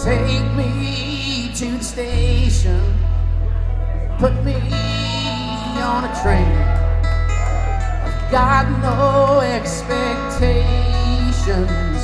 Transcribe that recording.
Take me to the station, put me on a train. I've got no expectations.